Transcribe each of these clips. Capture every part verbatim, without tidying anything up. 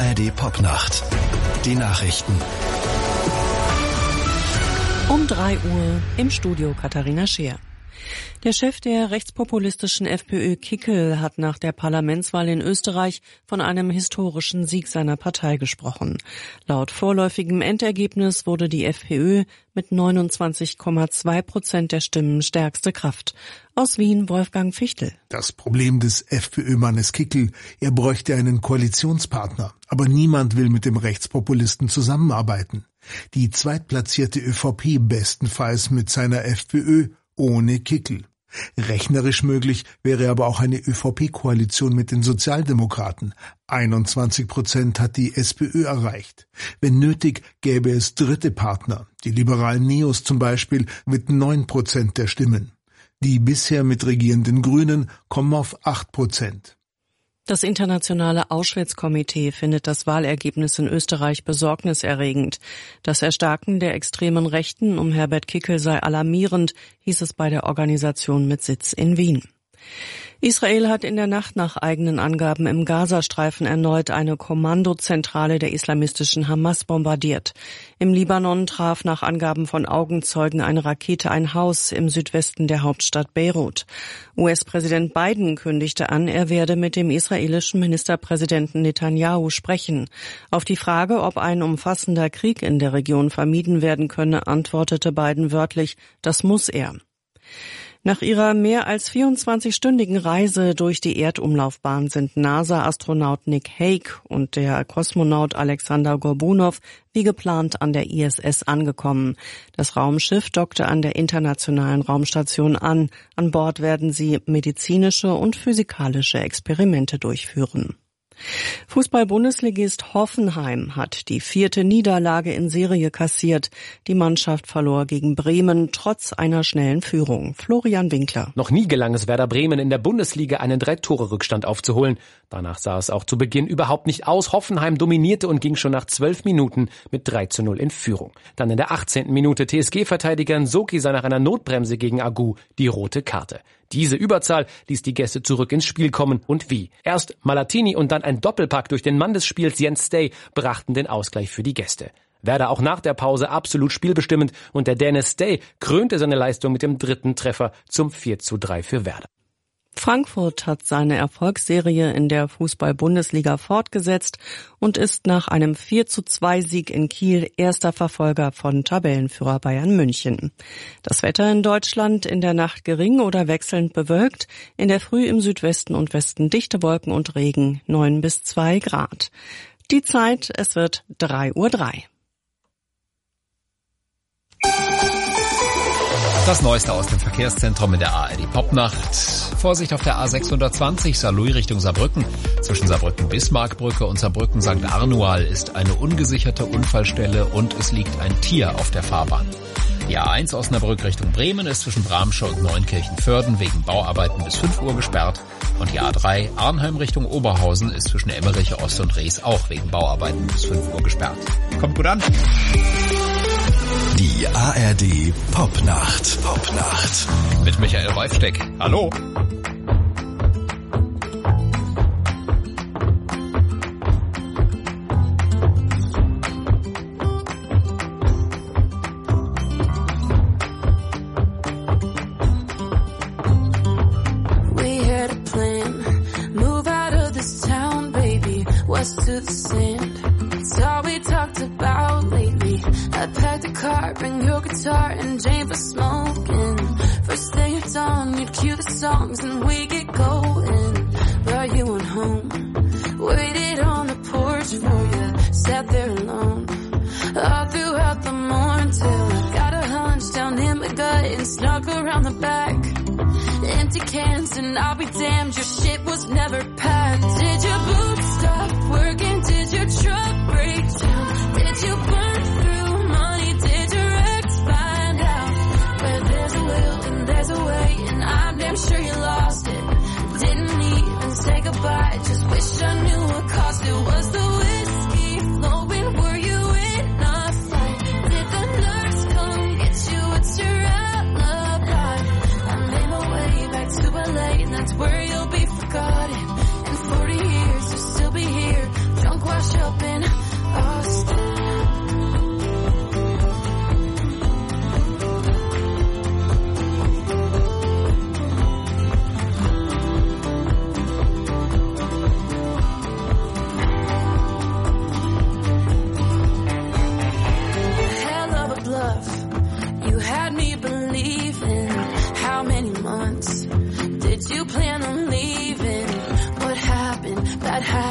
R D Popnacht. Die Nachrichten. Um drei Uhr im Studio Katharina Scheer. Der Chef der rechtspopulistischen FPÖ Kickl hat nach der Parlamentswahl in Österreich von einem historischen Sieg seiner Partei gesprochen. Laut vorläufigem Endergebnis wurde die FPÖ mit neunundzwanzig Komma zwei Prozent der Stimmen stärkste Kraft. Aus Wien Wolfgang Fichtel. Das Problem des FPÖ-Mannes Kickl, er bräuchte einen Koalitionspartner. Aber niemand will mit dem Rechtspopulisten zusammenarbeiten. Die zweitplatzierte ÖVP bestenfalls mit seiner FPÖ ohne Kickl. Rechnerisch möglich wäre aber auch eine ÖVP-Koalition mit den Sozialdemokraten. einundzwanzig Prozent hat die SPÖ erreicht. Wenn nötig, gäbe es dritte Partner, die liberalen Neos zum Beispiel mit neun Prozent der Stimmen. Die bisher mitregierenden Grünen kommen auf acht Prozent. Das internationale Auschwitz-Komitee findet das Wahlergebnis in Österreich besorgniserregend. Das Erstarken der extremen Rechten um Herbert Kickl sei alarmierend, hieß es bei der Organisation mit Sitz in Wien. Israel hat in der Nacht nach eigenen Angaben im Gazastreifen erneut eine Kommandozentrale der islamistischen Hamas bombardiert. Im Libanon traf nach Angaben von Augenzeugen eine Rakete ein Haus im Südwesten der Hauptstadt Beirut. U S-Präsident Biden kündigte an, er werde mit dem israelischen Ministerpräsidenten Netanyahu sprechen. Auf die Frage, ob ein umfassender Krieg in der Region vermieden werden könne, antwortete Biden wörtlich, das muss er. Nach ihrer mehr als vierundzwanzigstündigen Reise durch die Erdumlaufbahn sind NASA-Astronaut Nick Hague und der Kosmonaut Alexander Gorbunow wie geplant an der I S S angekommen. Das Raumschiff dockte an der Internationalen Raumstation an. An Bord werden sie medizinische und physikalische Experimente durchführen. Fußball-Bundesligist Hoffenheim hat die vierte Niederlage in Serie kassiert. Die Mannschaft verlor gegen Bremen trotz einer schnellen Führung. Florian Winkler. Noch nie gelang es Werder Bremen in der Bundesliga einen Drei-Tore-Rückstand aufzuholen. Danach sah es auch zu Beginn überhaupt nicht aus. Hoffenheim dominierte und ging schon nach zwölf Minuten mit drei zu null in Führung. Dann in der achtzehnten Minute T S G-Verteidiger Nsoki sah nach einer Notbremse gegen Agu die rote Karte. Diese Überzahl ließ die Gäste zurück ins Spiel kommen. Und wie? Erst Malatini und dann ein Doppelpack durch den Mann des Spiels Jens Stay brachten den Ausgleich für die Gäste. Werder auch nach der Pause absolut spielbestimmend und der Däne Stay krönte seine Leistung mit dem dritten Treffer zum vier zu drei für Werder. Frankfurt hat seine Erfolgsserie in der Fußball-Bundesliga fortgesetzt und ist nach einem vier zu zwei Sieg in Kiel erster Verfolger von Tabellenführer Bayern München. Das Wetter in Deutschland in der Nacht gering oder wechselnd bewölkt, in der Früh im Südwesten und Westen dichte Wolken und Regen, neun bis zwei Grad. Die Zeit, es wird drei Uhr drei. Das Neueste aus dem Verkehrszentrum in der A R D Popnacht. Vorsicht auf der A sechshundertzwanzig, Saarlouis Richtung Saarbrücken. Zwischen Saarbrücken-Bismarckbrücke und Saarbrücken-Sankt Arnual ist eine ungesicherte Unfallstelle und es liegt ein Tier auf der Fahrbahn. Die A eins Osnabrück Richtung Bremen ist zwischen Bramsche und Neunkirchen-Vörden wegen Bauarbeiten bis fünf Uhr gesperrt. Und die A drei Arnheim Richtung Oberhausen ist zwischen Emmeriche Ost und Rees auch wegen Bauarbeiten bis fünf Uhr gesperrt. Kommt gut an. Die A R D Popnacht. Popnacht. Mit Michael Reifsteck. Hallo. We had a plan. Move out of this town, baby. West to the sand. It's all we talked about lately. I packed a car, bring your guitar and Jane for smoking. First thing at dawn, you'd cue the songs and we get going. But you went home, waited on the porch for you, sat there alone. All throughout the morning till I got a hunch down in my gut and snuck around the back. Empty cans and I'll be damned, your shit was never packed. Did your boots stop working? Did your truck break down? Did you burn through money? Did your ex find out? Where there's a will and there's a way, and I'm damn sure you lost it. Didn't even say goodbye, just wish I knew what cost it. Was the whiskey flowing? Were you in a fight? Did the nurse come get you? What's your alibi? I made my way back to L A, and that's where you'll be forgotten. In forty years or so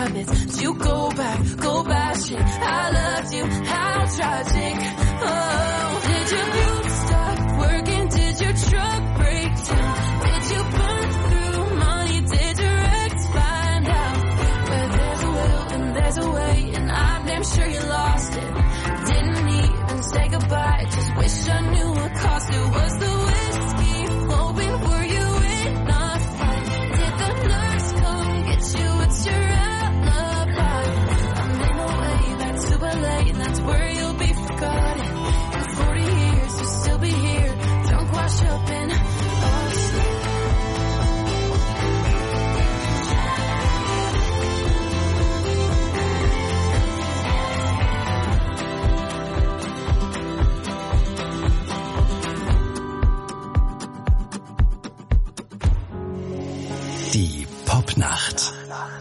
promise you go back, go back shit. I loved you, how tragic. Oh, did your beauty stop working? Did your truck break down? Did you burn through money? Did your ex find out? Where there's a will and there's a way, and I'm damn sure you lost it. Didn't even say goodbye, just wish I knew what cost it. Was the whiskey flowing? Were you in a fight? Did the nurse come get you? It's your alibi. I'm in a way that's super late, that's where you'll be forgotten. In forty years you'll still be here, drunk, wash up in us. Die Popnacht.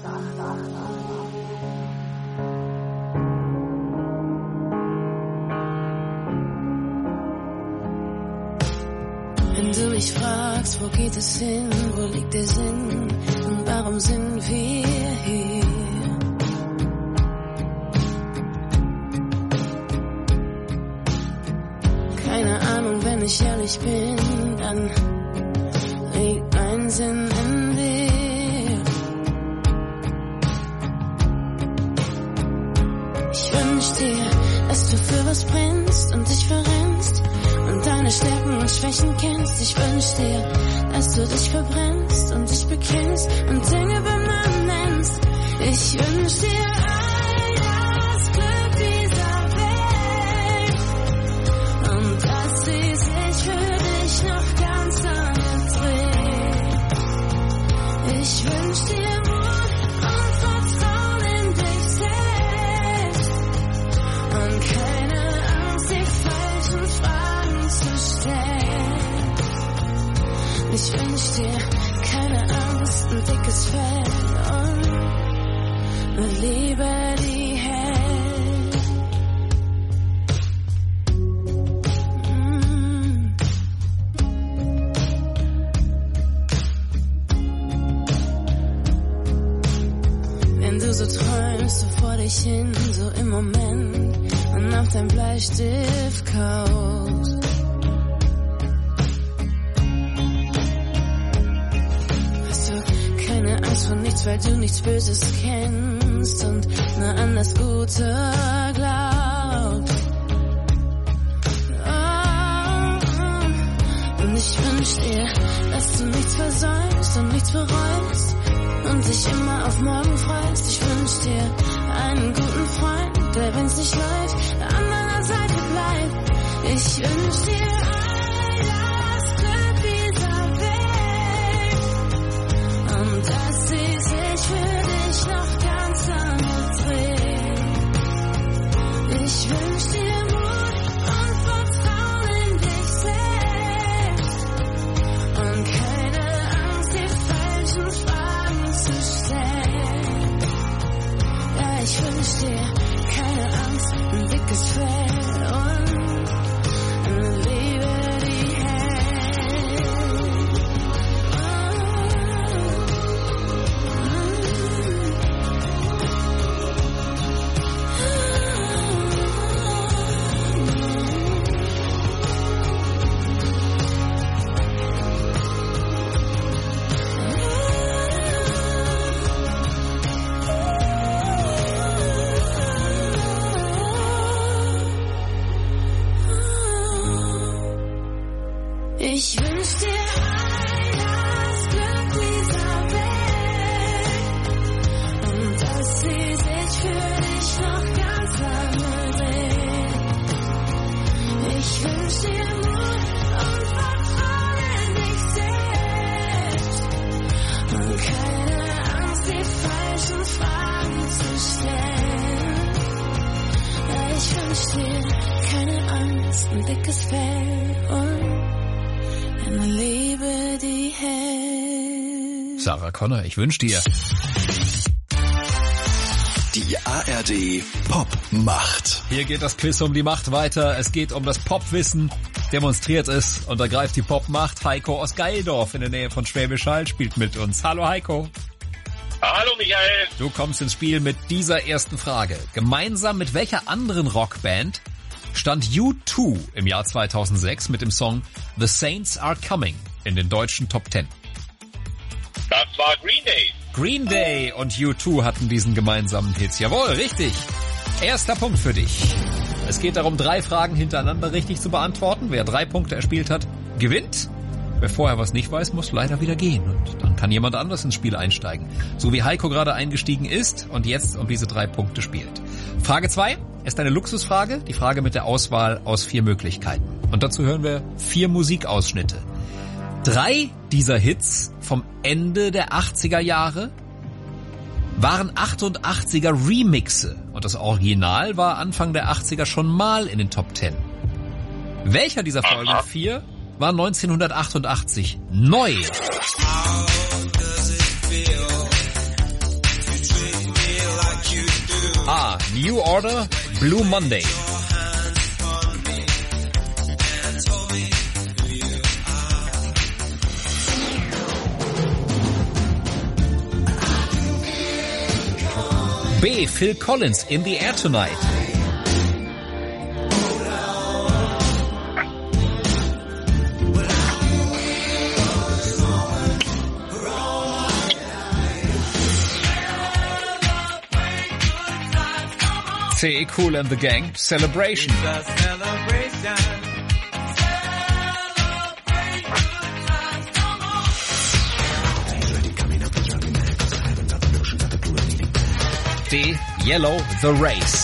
Wenn du mich fragst, wo geht es hin, wo liegt der Sinn und warum sind wir hier? Keine Ahnung, wenn ich ehrlich bin, dann liegt mein Sinn in dir. Ich wünsch dir, dass du für was brennst und dich verrennst und deine Stärken und Schwächen kennst. Ich wünsch dir, dass du dich verbrennst und dich bekennst und Dinge beim Namen nennst. Ich wünsch dir all das Glück dieser Welt und dass sie sich für dich noch ganz anders dreht. Ich wünsch dir Mut und Vertrauen in dich selbst und keine Angst, die falschen Fragen zu stellen. Ich wünsch dir keine Angst, ein dickes Fell und eine Liebe, die hält. Mm. Wenn du so träumst, so vor dich hin, so im Moment und auf dein Bleistift kaust. Hast du keine Angst vor nichts, weil du nichts Böses kennst und nur an das Gute glaubst. Oh, und ich wünsch dir, dass du nichts versäumst und nichts bereust und dich immer auf morgen freust. Ich wünsch dir einen guten Freund, der, wenn's nicht läuft, an deiner Seite bleibt. Ich wünsch dir all das Glück dieser Welt und dass sie sich für dich noch ganz anders dreht. Ich wünsch dir Mut und Vertrauen in dich selbst und keine Angst, die falschen Fragen zu stellen. Ja, ich wünsch dir keine Angst, ein dickes Fell und eine Liebe, die hält. Ich wünsch dir all das Glück dieser Welt und dass sie sich für dich noch ganz lange dreht. Ich wünsch dir Mut und Vertrauen in dich selbst und keine Angst, die falschen Fragen zu stellen. Ja, ich wünsch dir keine Angst, ein dickes Fell und eine Liebe, die hält. Sarah Connor, ich wünsch dir. Die A R D Popmacht. Hier geht das Quiz um die Macht weiter. Es geht um das Popwissen. Demonstriert es und ergreift die Popmacht. Heiko aus Geildorf in der Nähe von Schwäbisch Hall spielt mit uns. Hallo Heiko. Hallo Michael. Du kommst ins Spiel mit dieser ersten Frage. Gemeinsam mit welcher anderen Rockband stand U zwei im Jahr zweitausendsechs mit dem Song The Saints Are Coming in den deutschen Top Ten? Das war Green Day. Green Day und U zwei hatten diesen gemeinsamen Hit. Jawohl, richtig. Erster Punkt für dich. Es geht darum, drei Fragen hintereinander richtig zu beantworten. Wer drei Punkte erspielt hat, gewinnt. Wer vorher was nicht weiß, muss leider wieder gehen. Und dann kann jemand anders ins Spiel einsteigen. So wie Heiko gerade eingestiegen ist und jetzt um diese drei Punkte spielt. Frage zwei ist eine Luxusfrage. Die Frage mit der Auswahl aus vier Möglichkeiten. Und dazu hören wir vier Musikausschnitte. Drei dieser Hits vom Ende der achtziger Jahre waren achtundachtziger Remixe. Und das Original war Anfang der achtziger schon mal in den Top Ten. Welcher dieser folgenden vier war neunzehnhundertachtundachtzig neu? A. New Order, Blue Monday. B. Phil Collins, In the Air Tonight. C. Kool and the Gang, Celebration. D. Yellow, The Race.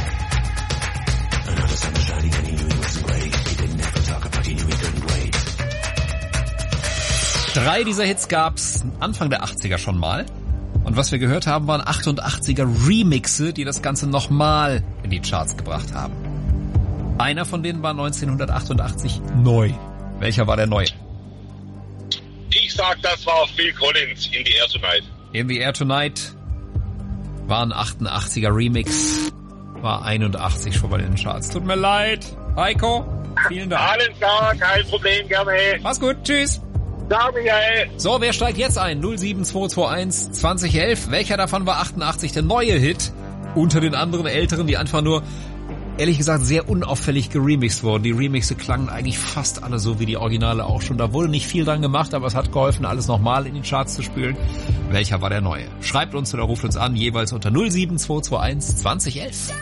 Drei dieser Hits gab's Anfang der achtziger schon mal. Und was wir gehört haben, waren achtundachtziger Remixe, die das Ganze nochmal in die Charts gebracht haben. Einer von denen war neunzehnhundertachtundachtzig neu. Welcher war der neue? Ich sag, das war Phil Collins, In the Air Tonight. In the Air Tonight war ein achtundachtziger Remix, war einundachtzig schon mal in den Charts. Tut mir leid. Heiko, vielen Dank. Alles klar, kein Problem, gerne. Mach's gut, tschüss. Ciao, Michael. So, wer steigt jetzt ein? null sieben zwei zwei eins zwanzig elf. Welcher davon war achtundachtzig der neue Hit? Unter den anderen älteren, die einfach nur, ehrlich gesagt, sehr unauffällig geremixt wurden. Die Remixe klangen eigentlich fast alle so wie die Originale auch schon. Da wurde nicht viel dran gemacht, aber es hat geholfen, alles nochmal in die Charts zu spülen. Welcher war der neue? Schreibt uns oder ruft uns an, jeweils unter null sieben zwei zwei eins zwanzig elf.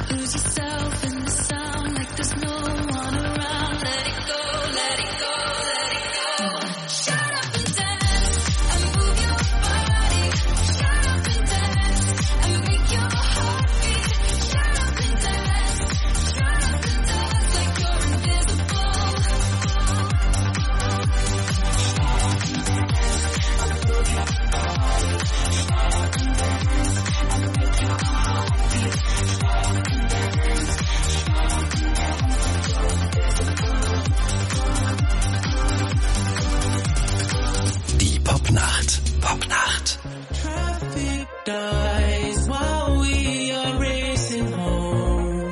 Lose yourself in the sound like there's no one around. Let it go, let it go, let it go. Shut up and dance and move your body. Shut up and dance and make your heart beat. Shut up and dance, shut up and dance like you're invisible. Die Popnacht. Popnacht. Traffic dies while we are racing home.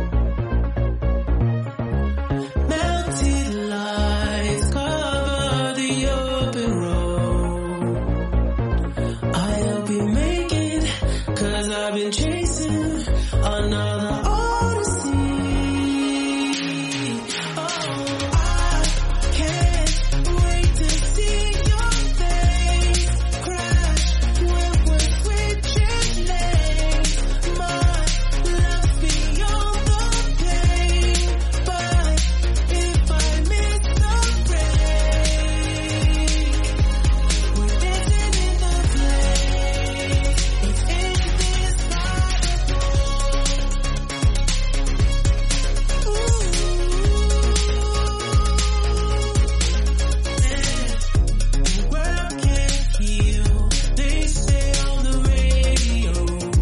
Melted lights cover the open road. I hope you make it, 'cause I've been chasing another odyssey. Oh, I can't wait to see your face crash when we're switching lanes. My love's beyond the pain, but if I miss the break, we're dancing in the flame. It's indescribable. Ooh, the world can't heal, they say on the radio.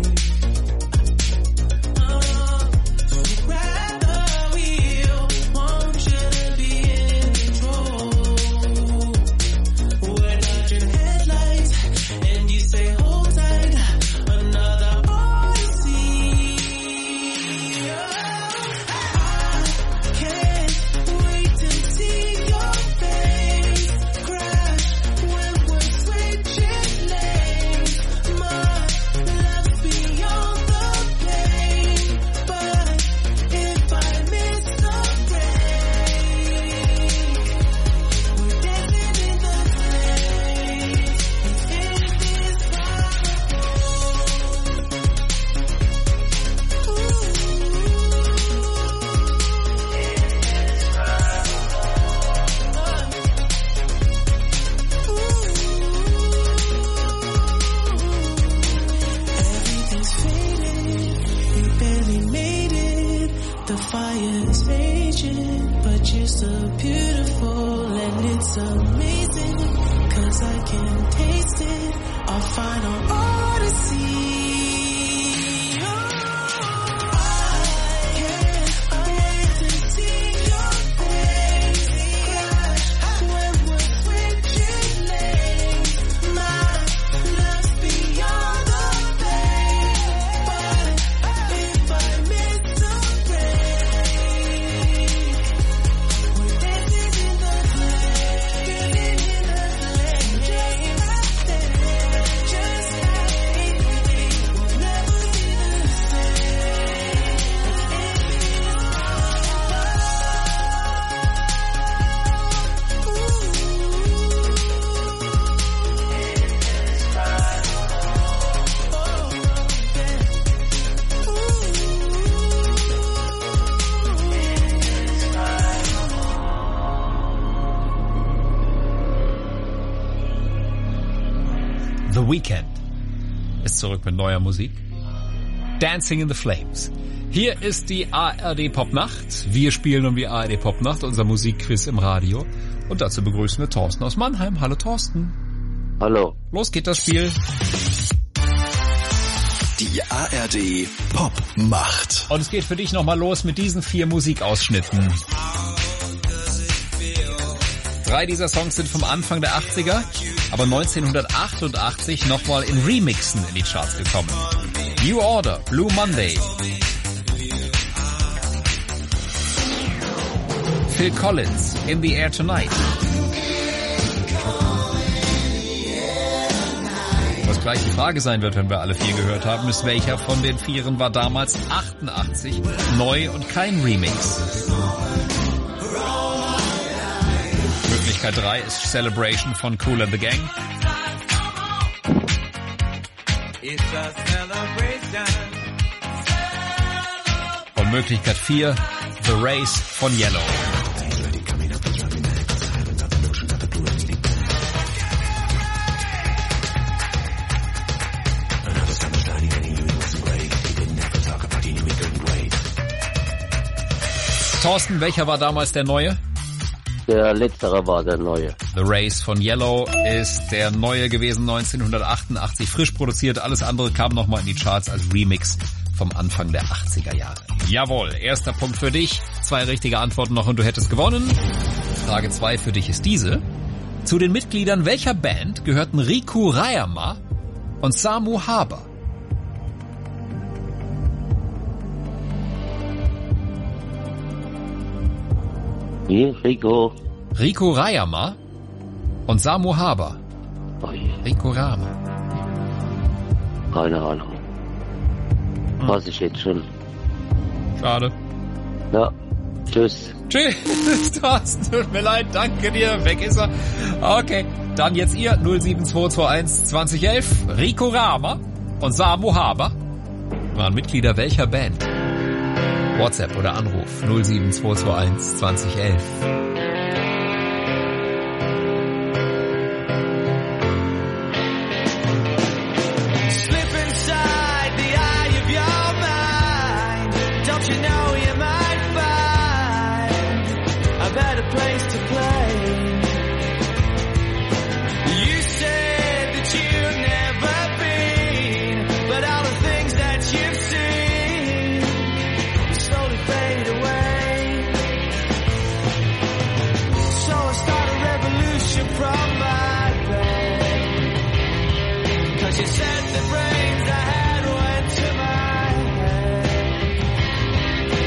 Oh, so grab the wheel, want you to be in control. We're dodging headlights, and you say hold tight, another odyssey. Oh, I can't wait to see your face crash when we're switching lanes. My love's beyond the pain, but if I miss the break, we're dancing in the flame. It's indescribable. Everything's faded, we barely made it. The fire is raging, but you're so beautiful and it's amazing, 'cause I can taste it, our final odyssey. Oh, I can't wait to see your face crash when we're switching lanes. My love's beyond the pain, but if I miss the break, we're dancing in the flame, dancing in the flame, just like that, just like we'll never be the same. The Weeknd ist zurück mit neuer Musik. Dancing in the Flames. Hier ist die A R D Popnacht. Wir spielen um die A R D Popnacht, unser Musikquiz im Radio. Und dazu begrüßen wir Thorsten aus Mannheim. Hallo Thorsten. Hallo. Los geht das Spiel. Die A R D Popmacht. Und es geht für dich nochmal los mit diesen vier Musikausschnitten. Drei dieser Songs sind vom Anfang der achtziger, aber neunzehnhundertachtundachtzig nochmal in Remixen in die Charts gekommen. New Order, Blue Monday. Phil Collins, In the Air Tonight. Was gleich die Frage sein wird, wenn wir alle vier gehört haben, ist, welcher von den vieren war damals achtundachtzig neu und kein Remix. Möglichkeit drei ist Celebration von Kool and the Gang. It's a celebration. Möglichkeit vier, The Race von Yellow. Thorsten, welcher war damals der neue? Der letztere war der neue. The Race von Yellow ist der neue gewesen, neunzehnhundertachtundachtzig, frisch produziert. Alles andere kam nochmal in die Charts als Remix vom Anfang der achtziger Jahre. Jawohl, erster Punkt für dich. Zwei richtige Antworten noch und du hättest gewonnen. Frage zwei für dich ist diese. Zu den Mitgliedern welcher Band gehörten Riku Rayama und Samu Haber? Wie? Rico? Riku Rayama und Samu Haber. Ui, Riku Rayama. keine Ahnung. Hm. Weiß ich jetzt schon. Schade. Ja, tschüss. Tschüss, Thorsten, tut mir leid, danke dir, weg ist er. Okay, dann jetzt ihr, null sieben zwei zwei eins zwanzig elf, Riku Rayama und Samu Haber waren Mitglieder welcher Band? WhatsApp oder Anruf null sieben zwei zwei eins zwanzig elf. Slip inside the eye of your mind. Don't you know you might find a better place to play? You said that you've never been, but all the things that you've seen will slowly fade away. So I start a revolution from my bed. 'Cause you said the brains I had went to my head.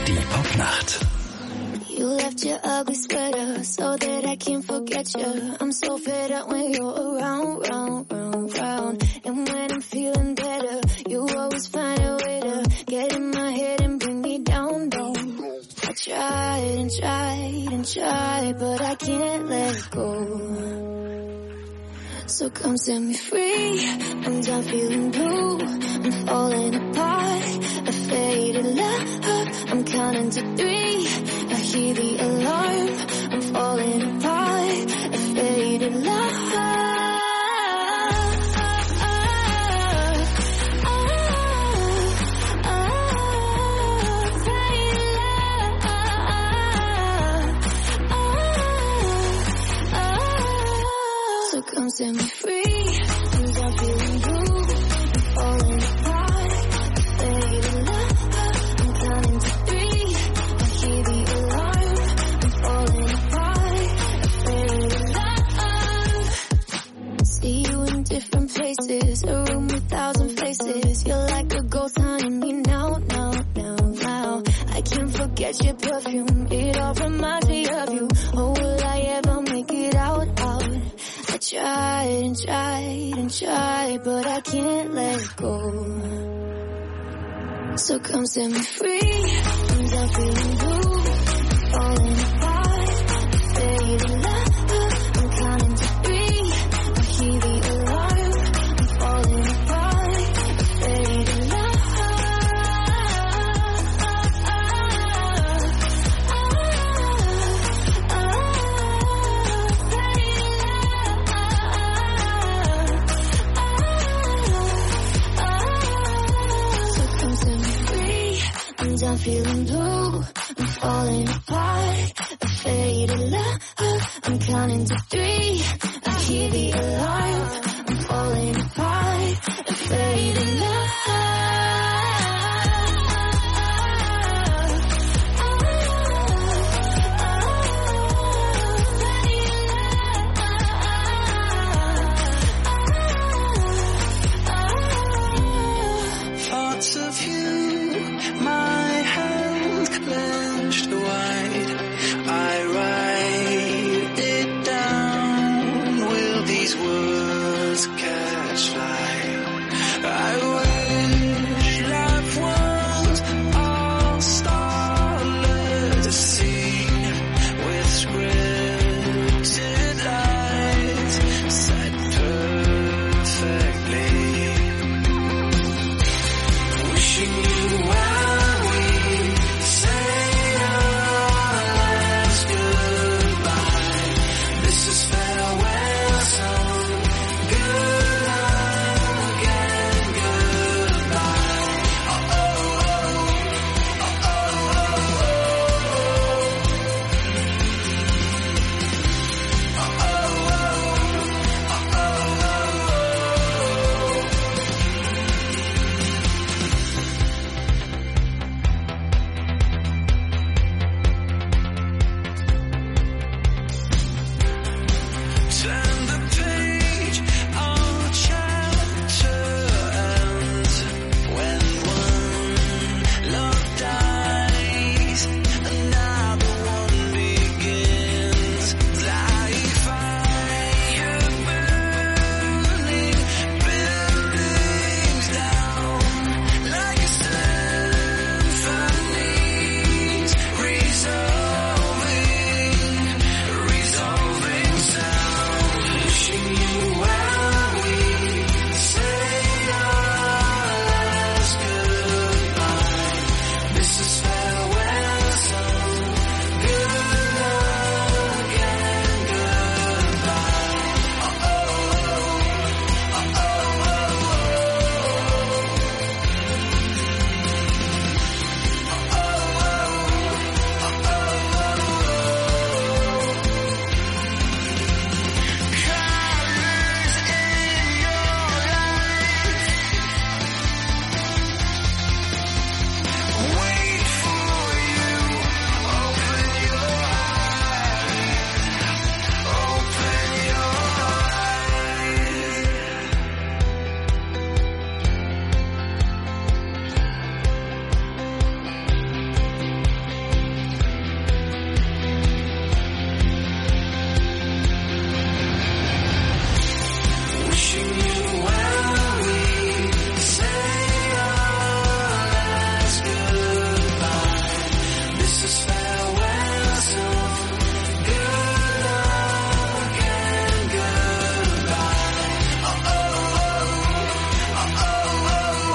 Die Popnacht. You left your ugly sweater so that I can't forget you. I'm so fed up when you're around, round, round, round. And when I'm feeling better, you always find a way to get in my head and bring me down, down. I tried and tried and tried, but I can't let it go. So come set me free. I'm done feeling blue. I'm falling apart. A faded love. I'm counting to three. I hear the alarm. I'm falling apart. A faded love. Come set me free. I'm done feeling blue. I'm falling apart. Faded love. I'm counting to three. I hear the alarm. I'm falling apart. Faded love. See you in different places. A room with thousand faces. You're like a ghost haunting me now, now, now, now. I can't forget your perfume. It all reminds me of you. Oh, will I ever make it out, out? I tried and tried and tried, but I can't let it go. So come set me free. I'm done feeling blue. Falling apart. Faded love. I'm counting to three. I hear the alarm. I'm falling apart. Faded love. I'm feeling blue, I'm falling apart. A faded love, I'm counting to three. I hear the alarm, I'm falling apart. A faded love. Thoughts of you, my clenched wide, I write it down. Will these words catch light? I This is farewell to good luck and goodbye. Oh, oh, oh, oh, oh,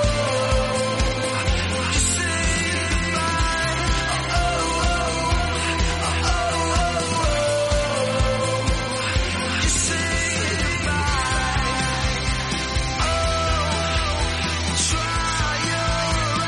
oh. Just say goodbye. Oh, oh, oh, oh, oh, oh. Just say goodbye. Oh, try your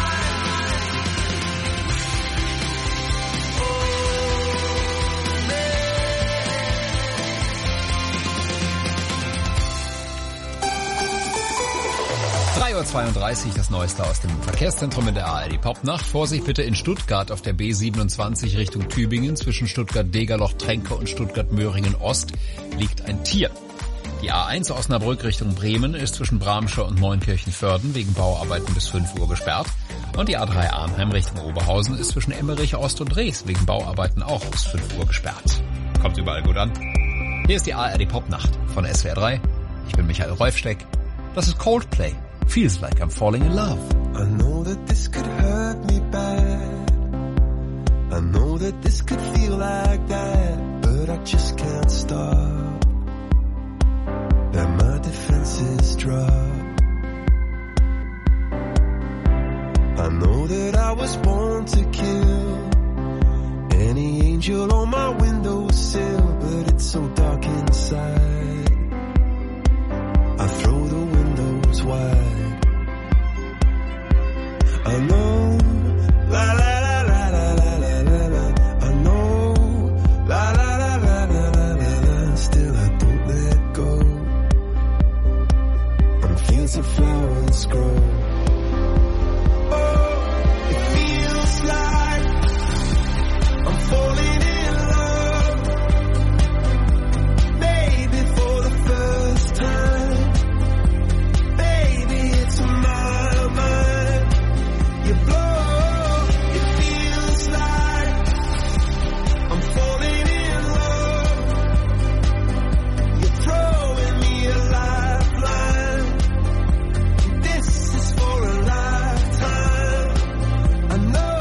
drei Uhr zweiunddreißig, das Neueste aus dem Verkehrszentrum in der A R D Popnacht. Vorsicht bitte in Stuttgart auf der B siebenundzwanzig Richtung Tübingen. Zwischen Stuttgart-Degerloch-Tränke und Stuttgart-Möhringen-Ost liegt ein Tier. Die A eins Osnabrück Richtung Bremen ist zwischen Bramsche und Neunkirchen-Vörden wegen Bauarbeiten bis fünf Uhr gesperrt. Und die A drei Arnheim Richtung Oberhausen ist zwischen Emmerich Ost und Rees wegen Bauarbeiten auch bis fünf Uhr gesperrt. Kommt überall gut an. Hier ist die A R D Popnacht von S W R drei. Ich bin Michael Reufsteck. Das ist Coldplay. Feels like I'm falling in love. I know that this could hurt me bad. I know that this could feel like that, but I just can't stop. And my defenses drop. I know that I was born to kill any angel on my windowsill, but it's so dark inside. I throw the windows wide. I know, la la la la la la la la la. I know, la la la la la la la la. Still I don't let go. And fields of flowers grow. Oh, it feels like I'm falling in love. Maybe for the first time. Baby, it's my mind. You blow, it feels like I'm falling in love. You're throwing me a lifeline. This is for a lifetime. I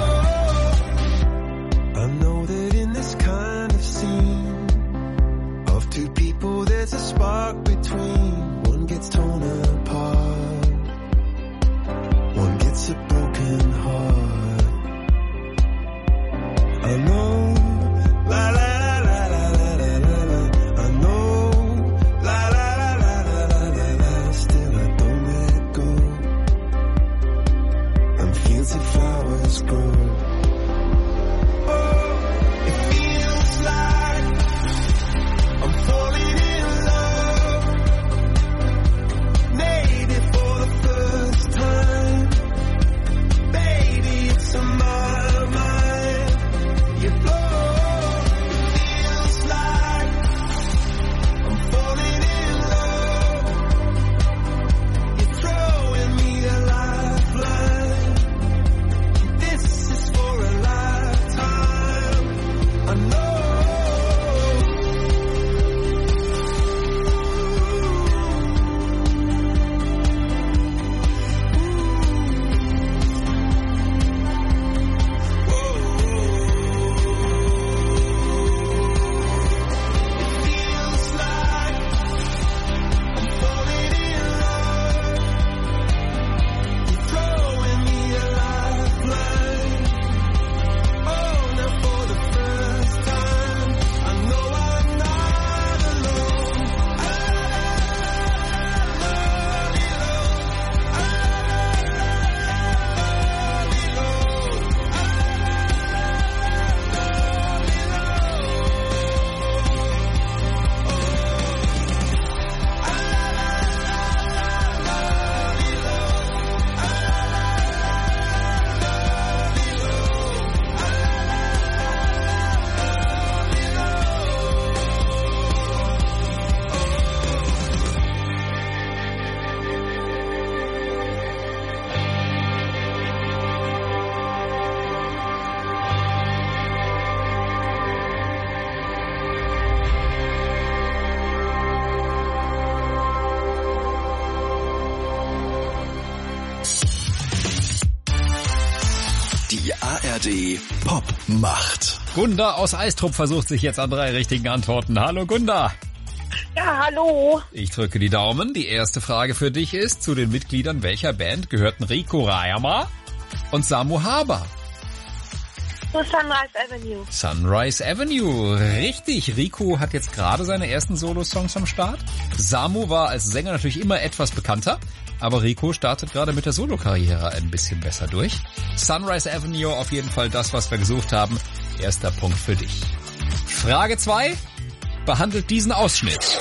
know, I know that in this kind of scene of two people there's a spark between. One gets torn apart, one gets a broken heart. I know, la la la la la la la la. I know, la la la la la la la la. Still I don't let go. And fields of flowers grow. Oh, it feels like I'm falling in love. Maybe for the first time. Baby, it's on my mind. You blow. D Pop macht. Gunda aus Eistrup versucht sich jetzt an drei richtigen Antworten. Hallo Gunda. Ja, hallo. Ich drücke die Daumen. Die erste Frage für dich ist, zu den Mitgliedern welcher Band gehörten Rico Rayama und Samu Haber? So Sunrise Avenue. Sunrise Avenue. Richtig. Rico hat jetzt gerade seine ersten Solo-Songs am Start. Samu war als Sänger natürlich immer etwas bekannter, aber Rico startet gerade mit der Solo-Karriere ein bisschen besser durch. Sunrise Avenue auf jeden Fall das, was wir gesucht haben. Erster Punkt für dich. Frage zwei behandelt diesen Ausschnitt.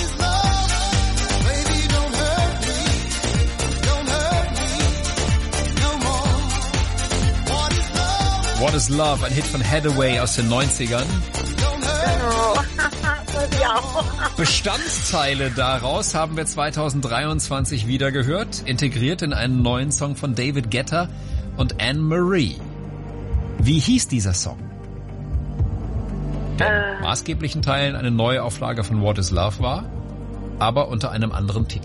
What is Love, ein Hit von Hathaway aus den neunzigern. Genau. Ja. Bestandteile daraus haben wir zwanzig dreiundzwanzig wieder gehört, integriert in einen neuen Song von David Guetta und Anne-Marie. Wie hieß dieser Song? Der in maßgeblichen Teilen eine Neuauflage von What is Love war, aber unter einem anderen Titel.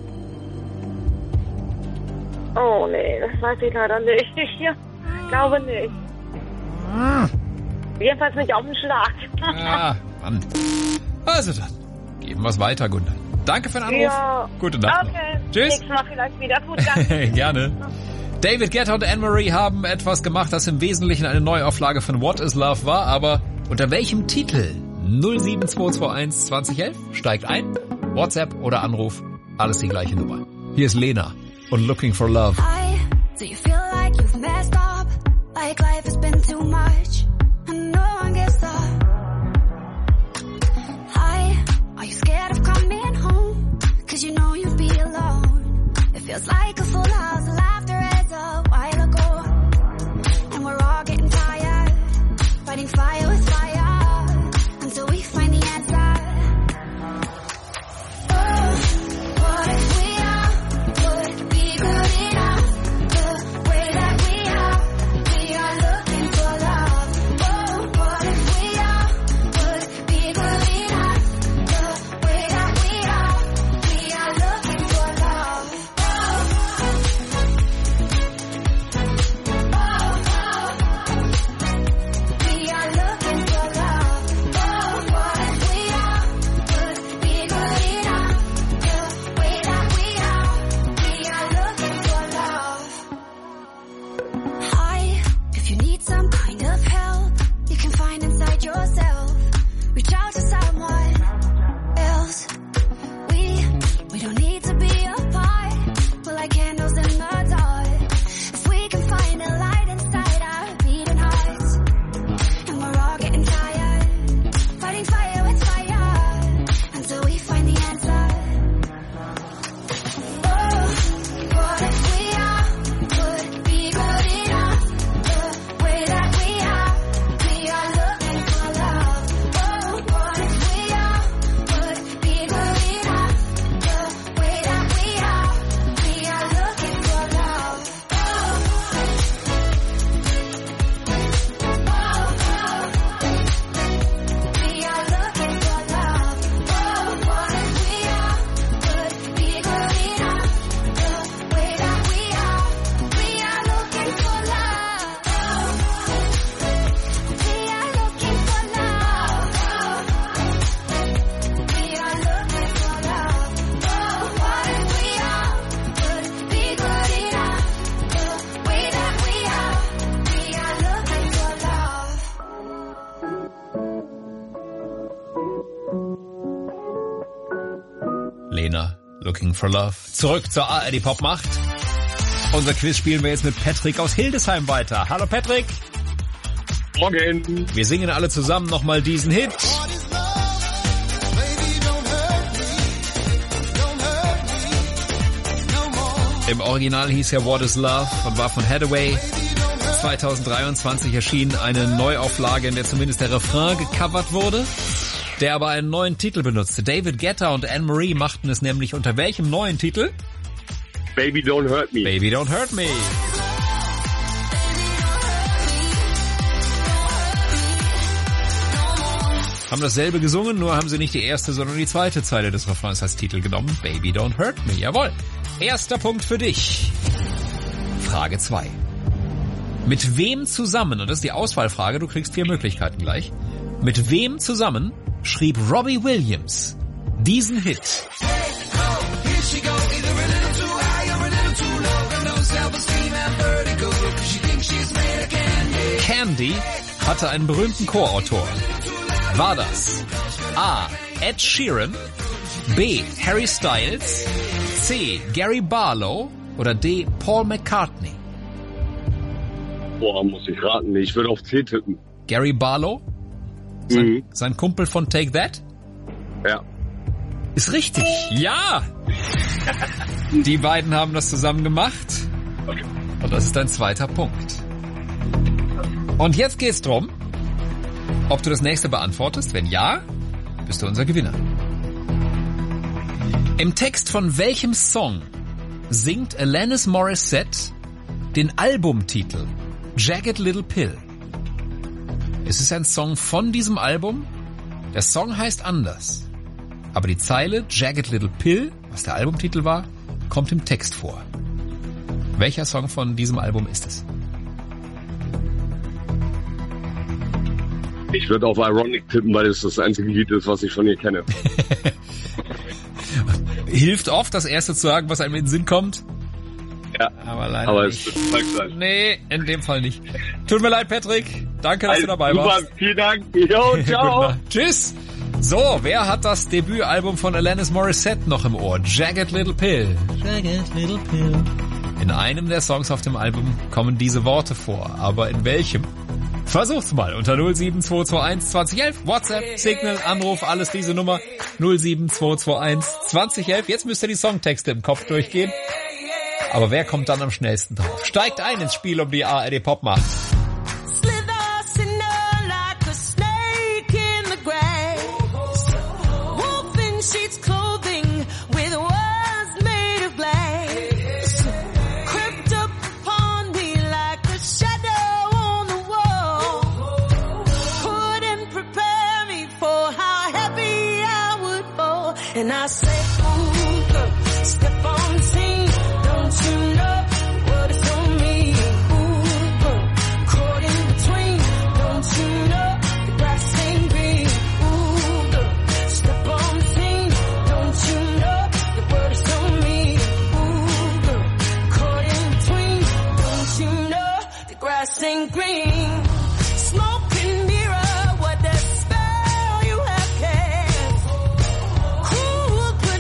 Oh nee, das weiß ich leider nicht. Ich glaube nicht. Jedenfalls nicht auf den Schlag. Ah, Mann. Also dann, geben wir es weiter, Gunda. Danke für den Anruf. Ja. Gute Nacht. Okay. Noch. Tschüss. Nächstes Mal vielleicht wieder. Gut, danke. Gerne. David Guetta und Anne-Marie haben etwas gemacht, das im Wesentlichen eine Neuauflage von What is Love war, aber unter welchem Titel? null sieben zwei zwei eins zwanzig elf steigt ein. WhatsApp oder Anruf, alles die gleiche Nummer. Hier ist Lena und Looking for Love. Hi, do you feel like you've messed up? Like life has been too much and no one gets up. Hi, are you scared of coming home? Cause you know you'd be alone. It feels like a full house, laughter is a while ago. And we're all getting tired, fighting fire with fire, until we find the answer. Oh, what if we are, would be good enough, the way that we are. We are looking for love. Oh, what if we are, would be good enough, the way that we are. We are looking for love. Oh, we are looking for love. Oh, what if we are, would be good enough, the way that we are. We are looking for love. Hi, if you need some kind of help, you can find inside yourself. Reach out to someone else. We, we don't need to be apart. We're like candles in the dark. If we can find a light inside our beating hearts, and we're all getting tired, fighting fire with fire, until we find the answer. Oh, what if we are, would be good enough, the way that we are. We are looking for love. Oh, what if we are, would be good enough, the way that we are. We are looking for love. Oh, we are looking for love. Oh, what if we are, would be good enough, the way that we are. We are looking for love. We are looking for love. We are looking for love. Oh, what if we are, would be good enough, the way that we are. We are looking for love. Lena, Looking for Love. Zurück zur A R D Popmacht. Unser Quiz spielen wir jetzt mit Patrick aus Hildesheim weiter. Hallo Patrick. Morgen. Wir singen alle zusammen nochmal diesen Hit. Im Original hieß ja What is Love und war von Hathaway. zwanzig dreiundzwanzig erschien eine Neuauflage, in der zumindest der Refrain gecovert wurde, der aber einen neuen Titel benutzte. David Guetta und Anne-Marie machten es nämlich unter welchem neuen Titel? Baby Don't Hurt Me. Baby Don't Hurt Me. Haben dasselbe gesungen, nur haben sie nicht die erste, sondern die zweite Zeile des Refrains als Titel genommen. Baby Don't Hurt Me, jawohl. Erster Punkt für dich. Frage zwei. Mit wem zusammen, und das ist die Auswahlfrage, du kriegst vier Möglichkeiten gleich, mit wem zusammen schrieb Robbie Williams diesen Hit? Candy hatte einen berühmten Chorautor. War das A. Ed Sheeran, B. Harry Styles, C. Gary Barlow oder D. Paul McCartney? Boah, muss ich raten. Ich würde auf C tippen. Gary Barlow? Sein, Mhm. sein Kumpel von Take That? Ja. Ist richtig. Ja! Die beiden haben das zusammen gemacht. Und das ist dein zweiter Punkt. Und jetzt geht's drum, ob du das nächste beantwortest. Wenn ja, bist du unser Gewinner. Im Text von welchem Song singt Alanis Morissette den Albumtitel Jagged Little Pill? Es ist ein Song von diesem Album. Der Song heißt anders. Aber die Zeile Jagged Little Pill, was der Albumtitel war, kommt im Text vor. Welcher Song von diesem Album ist es? Ich würde auf Ironic tippen, weil es das einzige Lied ist, was ich von ihr kenne. Hilft oft, das erste zu sagen, was einem in den Sinn kommt. Ja, aber leider aber nicht. es wird falsch sein. Nee, in dem Fall nicht. Tut mir leid, Patrick. Danke, dass Also, du dabei super, warst. vielen Dank. Jo, ciao. Tschüss. So, wer hat das Debütalbum von Alanis Morissette noch im Ohr? Jagged Little Pill. Jagged Little Pill. In einem der Songs auf dem Album kommen diese Worte vor. Aber in welchem? Versuch's mal unter null sieben zwei zwei eins zwanzig elf. WhatsApp, Signal, Anruf, alles diese Nummer. null sieben zwei zwei eins zwanzig elf. Jetzt müsst ihr die Songtexte im Kopf durchgehen. Aber wer kommt dann am schnellsten drauf? Steigt ein ins Spiel um die A R D Popmacht. And I say, ooh, girl, step on the scene. Don't you know what it's on me? Ooh, girl, caught in between. Don't you know the grass ain't green? Ooh, girl, step on the scene. Don't you know the word is on me? Ooh, girl, caught in between. Don't you know the grass ain't green? Smoke and mirror, what the spell you have cast. Cruel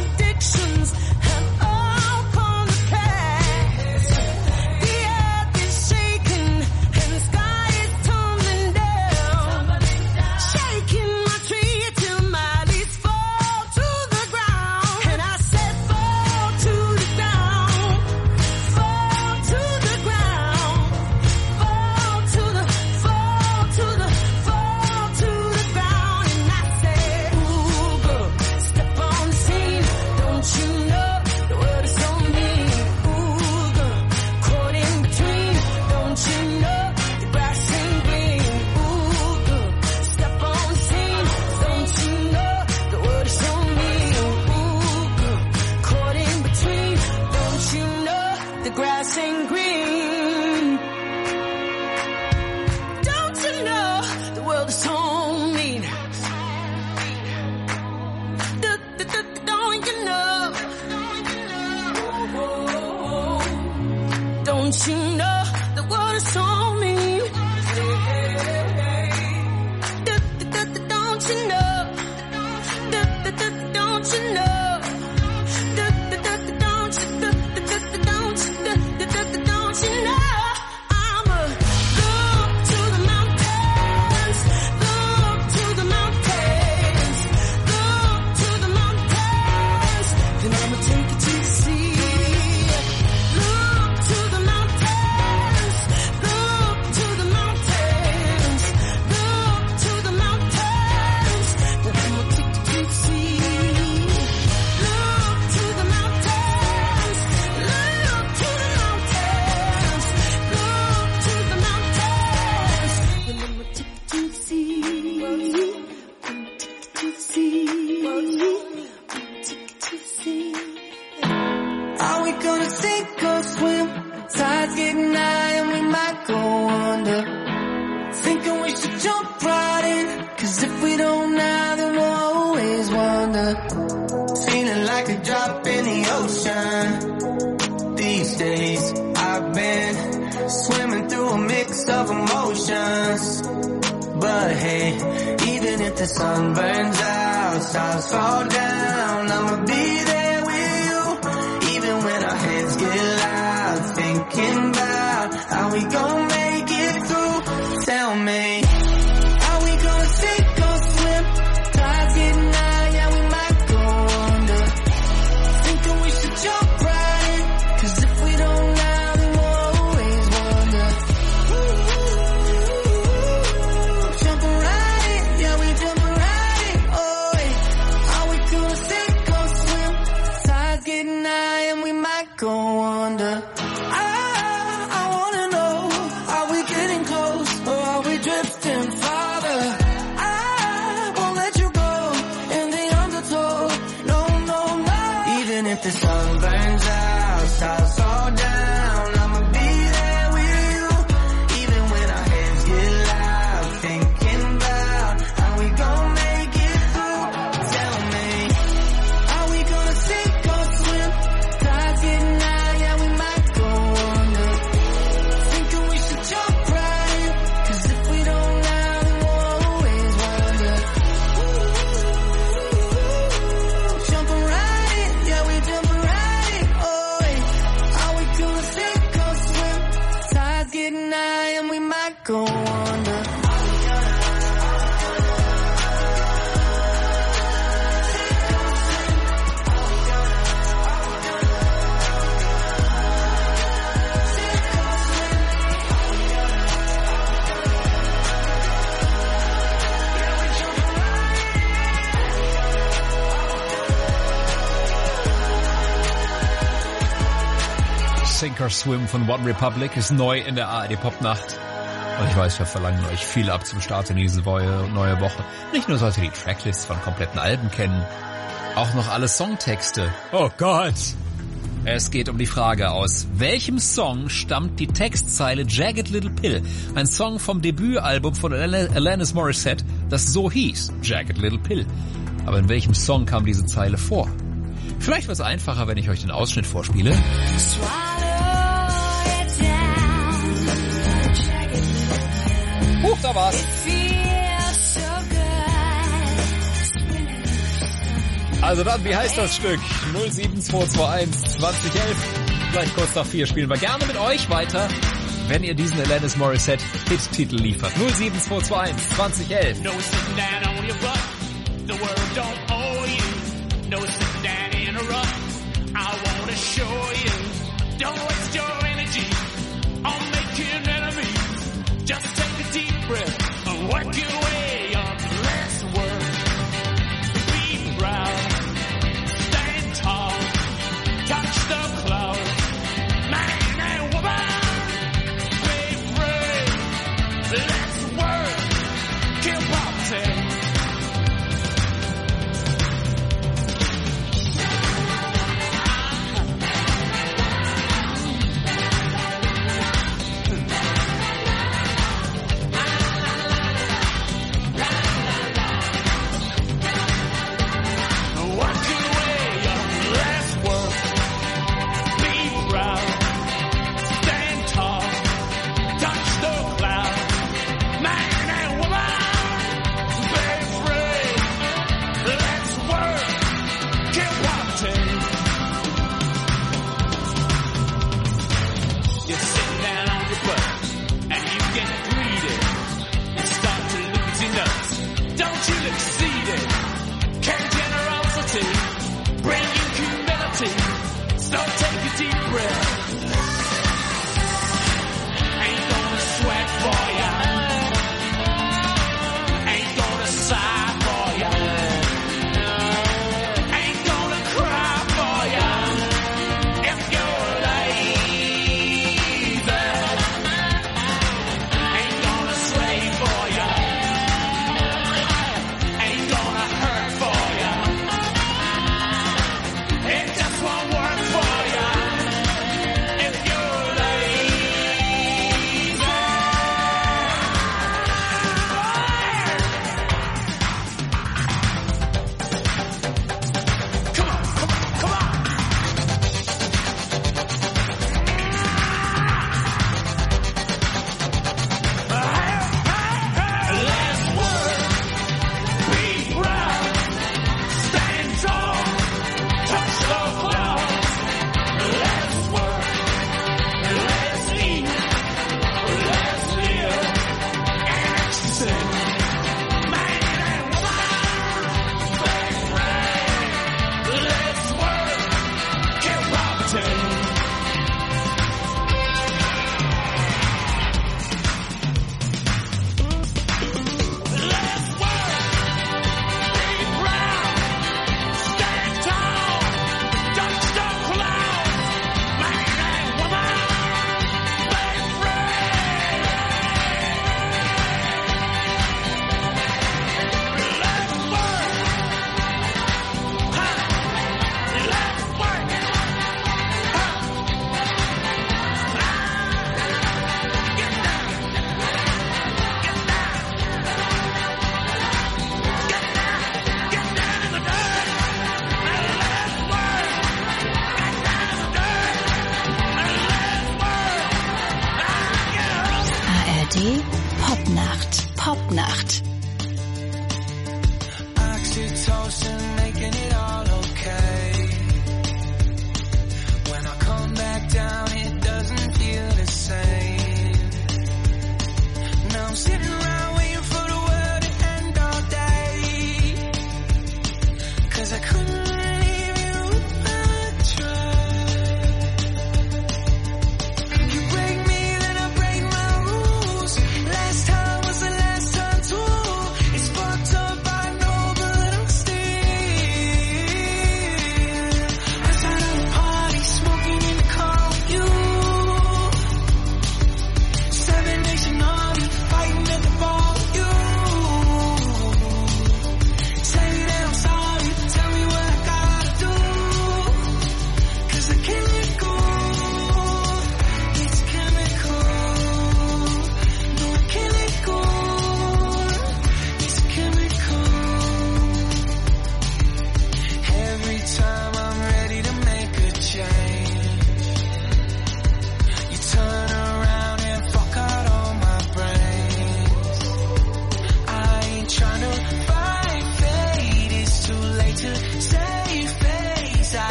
Thinking we should jump right in, cause if we don't now, then we'll always wonder. Feeling like a drop in the ocean. These days, I've been swimming through a mix of emotions. But hey, even if the sun burns out, stars fall down, I'ma be there with you. Even when our heads get loud, thinking about how we gon' make it through. Tell me, are we gonna sink or swim? Tides getting high, yeah, we might go under. Thinking we should jump right in, cause if we don't now, then we'll always wonder. Jumping right in, yeah, we jumping right in. Oh, yeah. Are we gonna sink or swim? Tides getting high and we might go under. I, I wanna know, are we getting close or are we drifting farther? I won't let you go in the undertow. No, no, no. Even if the sun burns out, stars fall down, I'ma be there with you. Even when our heads get loud, thinking about how we gon' make it through. Tell me, are we gonna sink or swim? Tides getting high, yeah, we might go under. Thinking we should jump right in, cause if we don't now, then we'll always wonder. Jumping right in, yeah, we jumping right in. Oh, yeah. Are we gonna sink or swim? Tides getting high and we might go under. Sink or Swim von One Republic ist neu in der A R D Popnacht. Und ich weiß, wir verlangen euch viel ab zum Start in diese neue, neue Woche. Nicht nur sollt ihr die Tracklists von kompletten Alben kennen, auch noch alle Songtexte. Oh Gott! Es geht um die Frage, aus welchem Song stammt die Textzeile Jagged Little Pill? Ein Song vom Debütalbum von Al- Alanis Morissette, das so hieß, Jagged Little Pill. Aber in welchem Song kam diese Zeile vor? Vielleicht wird es einfacher, wenn ich euch den Ausschnitt vorspiele. Huch, da war's. Also dann, wie heißt das Stück? null sieben zwei zwei eins zwanzig elf. Gleich kurz nach vier spielen wir gerne mit euch weiter, wenn ihr diesen Alanis Morissette Hit-Titel liefert. null sieben zwei zwei eins zwanzig elf. No sitting down on your butt, the world don't owe you. No sitting down in a rut, I wanna show you. Don't waste your energy on making enemies. Just take a deep breath and work your way up. Less work, be proud, stand tall, touch the clouds. Man and woman, be free. Less work, kill poverty. Nacht, Popnacht. Oxytocin making it all okay. When I come back down, it doesn't feel the same. Now I'm sitting around waiting for the world to end all day. 'Cause I couldn't leave you if I tried. You break me, then I break my rules. Last time was the last time too. It's fucked up, I know, but I'm still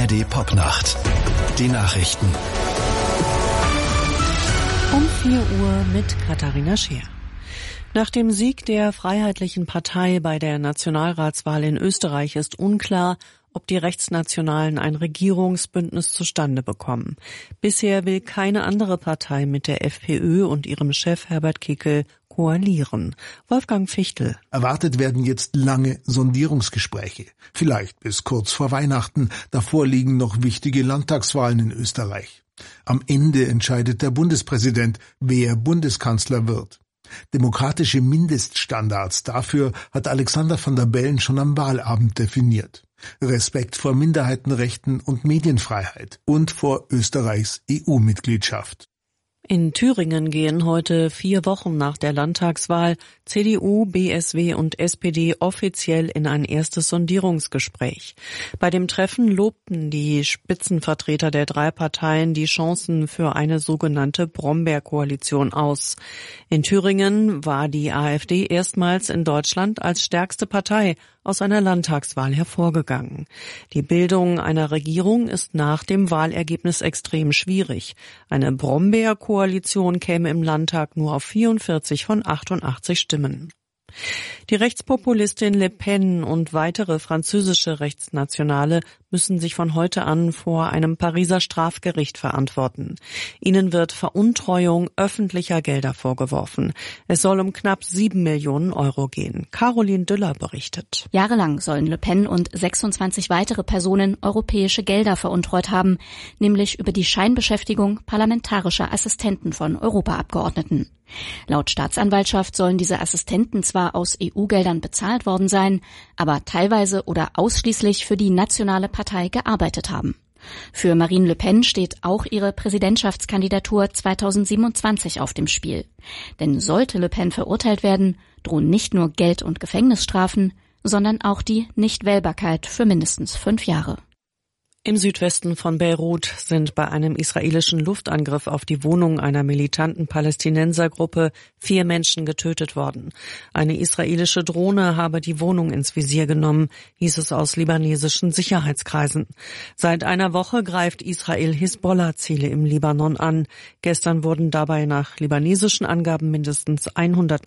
R D Popnacht. Die Nachrichten. Um vier Uhr mit Katharina Scheer. Nach dem Sieg der Freiheitlichen Partei bei der Nationalratswahl in Österreich ist unklar, ob die Rechtsnationalen ein Regierungsbündnis zustande bekommen. Bisher will keine andere Partei mit der FPÖ und ihrem Chef Herbert Kickl koalieren. Wolfgang Fichtel. Erwartet werden jetzt lange Sondierungsgespräche. Vielleicht bis kurz vor Weihnachten. Davor liegen noch wichtige Landtagswahlen in Österreich. Am Ende entscheidet der Bundespräsident, wer Bundeskanzler wird. Demokratische Mindeststandards dafür hat Alexander Van der Bellen schon am Wahlabend definiert. Respekt vor Minderheitenrechten und Medienfreiheit und vor Österreichs E U-Mitgliedschaft. In Thüringen gehen heute vier Wochen nach der Landtagswahl C D U, B S W und S P D offiziell in ein erstes Sondierungsgespräch. Bei dem Treffen lobten die Spitzenvertreter der drei Parteien die Chancen für eine sogenannte Brombeerkoalition aus. In Thüringen war die AfD erstmals in Deutschland als stärkste Partei aus einer Landtagswahl hervorgegangen. Die Bildung einer Regierung ist nach dem Wahlergebnis extrem schwierig. Eine Brombeerkoalition käme im Landtag nur auf vierundvierzig von achtundachtzig Stimmen. Die Rechtspopulistin Le Pen und weitere französische Rechtsnationale müssen sich von heute an vor einem Pariser Strafgericht verantworten. Ihnen wird Veruntreuung öffentlicher Gelder vorgeworfen. Es soll um knapp sieben Millionen Euro gehen. Caroline Düller berichtet. Jahrelang sollen Le Pen und sechsundzwanzig weitere Personen europäische Gelder veruntreut haben, nämlich über die Scheinbeschäftigung parlamentarischer Assistenten von Europaabgeordneten. Laut Staatsanwaltschaft sollen diese Assistenten zwar aus E U-Geldern bezahlt worden sein, aber teilweise oder ausschließlich für die nationale Partei gearbeitet haben. Für Marine Le Pen steht auch ihre Präsidentschaftskandidatur zweitausendsiebenundzwanzig auf dem Spiel. Denn sollte Le Pen verurteilt werden, drohen nicht nur Geld- und Gefängnisstrafen, sondern auch die Nichtwählbarkeit für mindestens fünf Jahre. Im Südwesten von Beirut sind bei einem israelischen Luftangriff auf die Wohnung einer militanten Palästinensergruppe vier Menschen getötet worden. Eine israelische Drohne habe die Wohnung ins Visier genommen, hieß es aus libanesischen Sicherheitskreisen. Seit einer Woche greift Israel Hisbollah-Ziele im Libanon an. Gestern wurden dabei nach libanesischen Angaben mindestens hundert